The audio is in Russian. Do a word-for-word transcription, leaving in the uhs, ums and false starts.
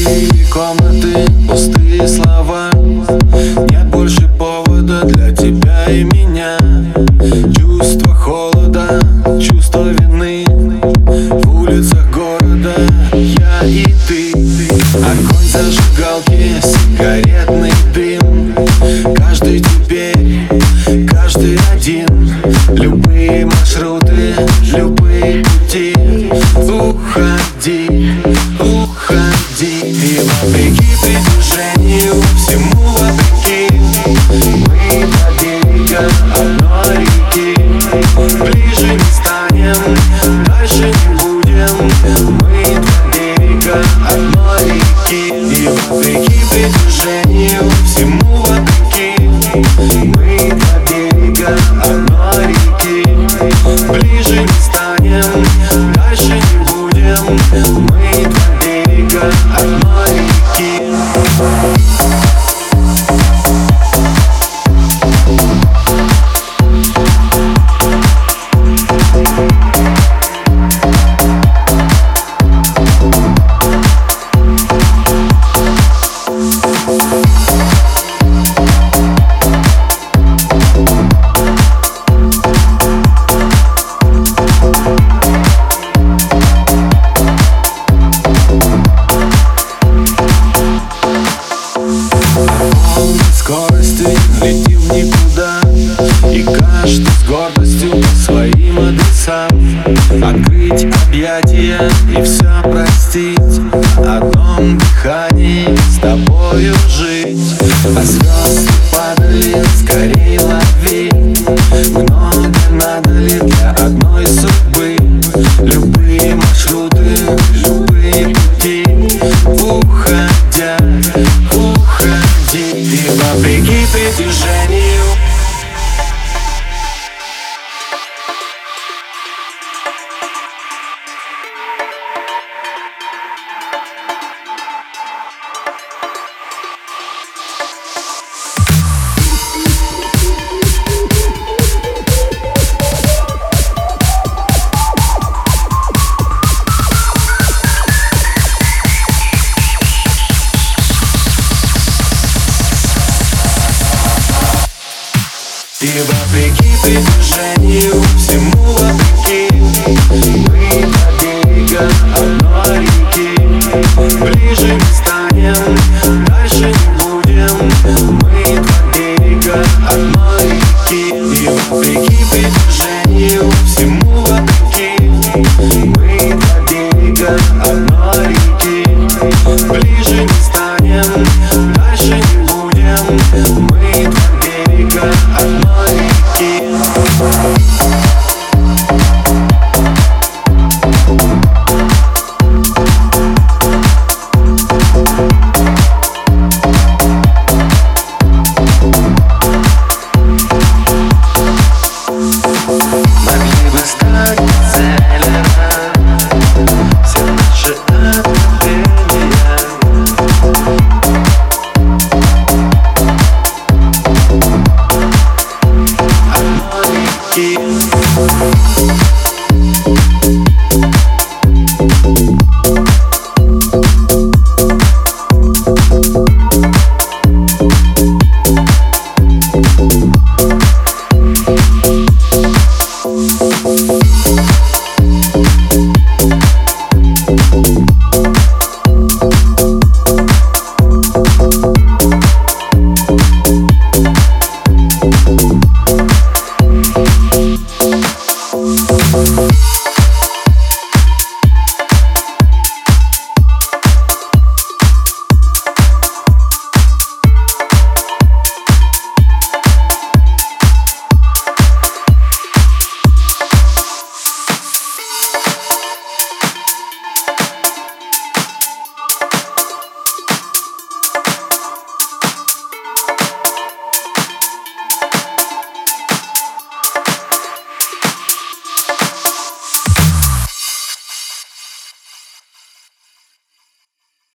Пустые комнаты, пустые слова. Нет больше повода для тебя и меня. Чувство холода, чувство вины. В улицах города я и ты. Огонь зажигалки, сигаретный дым. Каждый теперь, каждый один. Любые маршруты, любые пути. Уходи, уходи. И вопреки притяжению, всему вопреки, мы до берега одной реки. Ближе не станем, дальше не будем. Мы до берега одной реки. И вопреки притяжению, всему вопреки, мы до берега одной реки. Ближе не станем, дальше не будем. Мы до берега одной реки. Скорости летим в никуда, и каждый с гордостью по своим адресам. Открыть объятия и все простить, в одном дыхании с тобою жить. А звезды падали, скорей лови. Много надо ли для одной судьбы? Любые маршруты, любые пути. Уходя, уходи. И вопреки притяжению, и вопреки притяжению, всему вопреки.